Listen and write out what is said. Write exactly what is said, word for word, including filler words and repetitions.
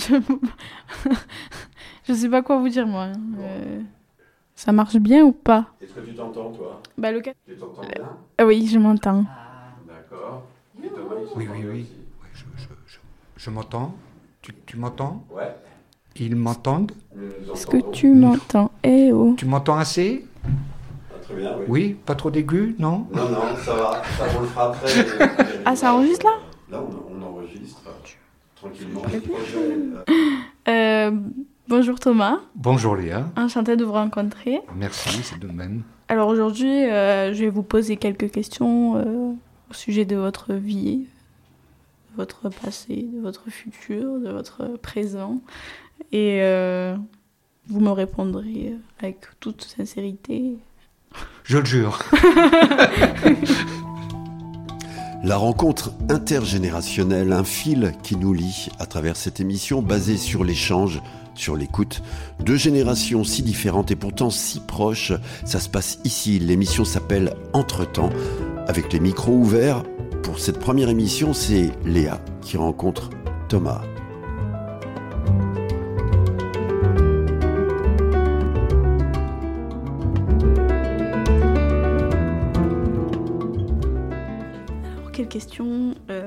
je... je sais pas quoi vous dire, moi. Euh... Ça marche bien ou pas? Est-ce que tu t'entends, toi? Bah, le... Tu t'entends bien? Ah oui, je m'entends. D'accord. Et Thomas, il Oui, s'entend oui, bien oui. aussi. Oui, je, je, je, je m'entends. Tu, tu m'entends? Ouais. Ils m'entendent? Nous nous Est-ce que entendons. tu m'entends? Eh oh. Tu m'entends assez? Ah, très bien, oui. Oui? Pas trop d'aigus, non? Non, non, ça va. Ça, on le fera après. mais- Ah, ça enregistre, là? Là, on, on enregistre. Tranquillement. Euh, bonjour Thomas, Bonjour Léa. enchantée de vous rencontrer. Merci, c'est de même. Alors aujourd'hui, euh, je vais vous poser quelques questions euh, au sujet de votre vie, de votre passé, de votre futur, de votre présent. Et euh, vous me répondrez avec toute sincérité. Je le jure. La rencontre intergénérationnelle, un fil qui nous lie à travers cette émission basée sur l'échange, sur l'écoute. Deux générations si différentes et pourtant si proches, ça se passe ici. L'émission s'appelle Entre-temps, avec les micros ouverts. Pour cette première émission, c'est Léa qui rencontre Thomas. Quelle question euh,